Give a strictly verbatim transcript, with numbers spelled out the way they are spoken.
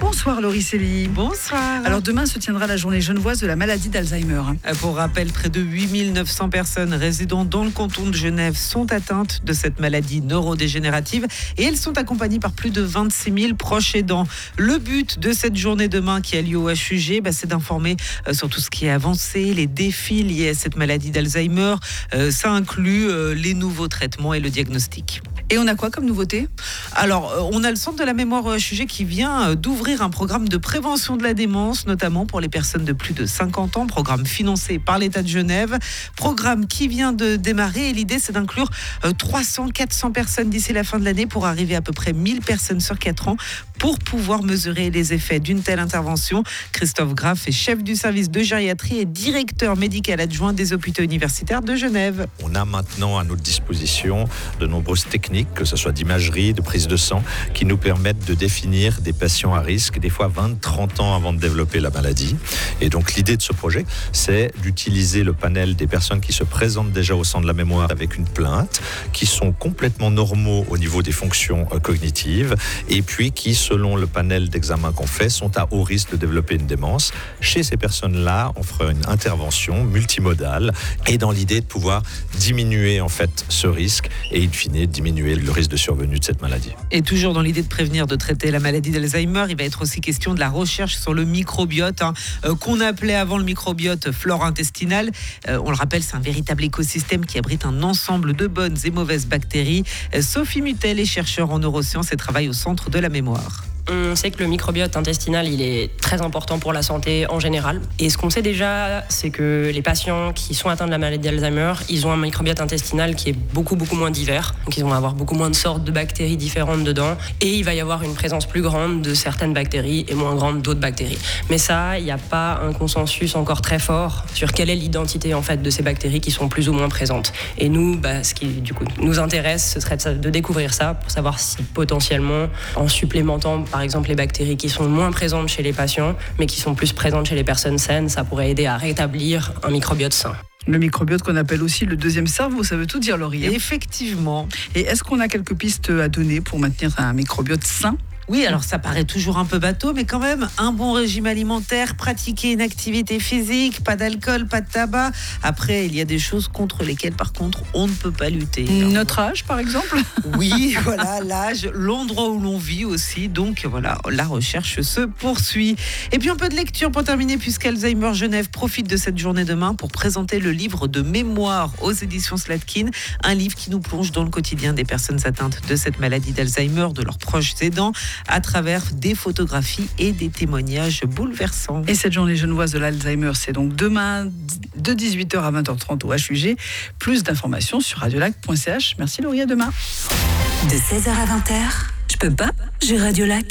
Bonsoir Laurie Séville. Bonsoir. Alors demain se tiendra la journée genevoise de la maladie d'Alzheimer. Pour rappel, près de huit mille neuf cents personnes résidant dans le canton de Genève sont atteintes de cette maladie neurodégénérative et elles sont accompagnées par plus de vingt-six mille proches aidants. Le but de cette journée demain qui a lieu au H U G, bah, c'est d'informer euh, sur tout ce qui est avancé, les défis liés à cette maladie d'Alzheimer. Euh, ça inclut euh, les nouveaux traitements et le diagnostic. Et on a quoi comme nouveauté ? Alors, euh, on a le Centre de la mémoire au H U G qui vient euh, d'ouvrir un programme de prévention de la démence, notamment pour les personnes de plus de cinquante ans, programme financé par l'État de Genève, programme qui vient de démarrer et l'idée c'est d'inclure euh, trois cents à quatre cents personnes d'ici la fin de l'année pour arriver à peu près mille personnes sur quatre ans pour pouvoir mesurer les effets d'une telle intervention. Christophe Graff est chef du service de gériatrie et directeur médical adjoint des hôpitaux universitaires de Genève. On a maintenant à notre disposition de nombreuses techniques, que ce soit d'imagerie, de prise de sang, qui nous permettent de définir des patients à risque, des fois vingt à trente ans avant de développer la maladie. Et donc l'idée de ce projet, c'est d'utiliser le panel des personnes qui se présentent déjà au centre de la mémoire avec une plainte, qui sont complètement normaux au niveau des fonctions cognitives, et puis qui, selon le panel d'examen qu'on fait, sont à haut risque de développer une démence. Chez ces personnes-là, on fera une intervention multimodale, et dans l'idée de pouvoir diminuer en fait ce risque, et in fine diminuer le risque de survenue de cette maladie. Et toujours dans l'idée de prévenir, de traiter la maladie d'Alzheimer, il va être aussi question de la recherche sur le microbiote, hein, euh, qu'on appelait avant le microbiote flore intestinale. Euh, on le rappelle, c'est un véritable écosystème qui abrite un ensemble de bonnes et mauvaises bactéries. Euh, Sophie Mutel est chercheure en neurosciences et travaille au Centre de la mémoire. On sait que le microbiote intestinal, il est très important pour la santé en général. Et ce qu'on sait déjà, c'est que les patients qui sont atteints de la maladie d'Alzheimer, ils ont un microbiote intestinal qui est beaucoup, beaucoup moins divers. Donc, ils vont avoir beaucoup moins de sortes de bactéries différentes dedans. Et il va y avoir une présence plus grande de certaines bactéries et moins grande d'autres bactéries. Mais ça, il n'y a pas un consensus encore très fort sur quelle est l'identité en fait de ces bactéries qui sont plus ou moins présentes. Et nous, bah, ce qui du coup nous intéresse, ce serait de découvrir ça pour savoir si potentiellement, en supplémentant par exemple les bactéries qui sont moins présentes chez les patients, mais qui sont plus présentes chez les personnes saines, ça pourrait aider à rétablir un microbiote sain. Le microbiote qu'on appelle aussi le deuxième cerveau, ça veut tout dire, Laurie. Effectivement. Et est-ce qu'on a quelques pistes à donner pour maintenir un microbiote sain ? Oui, alors ça paraît toujours un peu bateau, mais quand même, un bon régime alimentaire, pratiquer une activité physique, pas d'alcool, pas de tabac. Après, il y a des choses contre lesquelles, par contre, on ne peut pas lutter. Notre âge, par exemple ? Oui, voilà, l'âge, l'endroit où l'on vit aussi. Donc, voilà, la recherche se poursuit. Et puis, un peu de lecture pour terminer, puisqu'Alzheimer Genève profite de cette journée demain pour présenter le livre de mémoire aux éditions Slatkin. Un livre qui nous plonge dans le quotidien des personnes atteintes de cette maladie d'Alzheimer, de leurs proches aidants, à travers des photographies et des témoignages bouleversants. Et cette journée genevoise de l'Alzheimer, c'est donc demain de dix-huit heures à vingt heures trente au H U G. Plus d'informations sur radiolac point c h. Merci Laurie, à demain. De seize heures à vingt heures, je peux pas, j'ai Radiolac.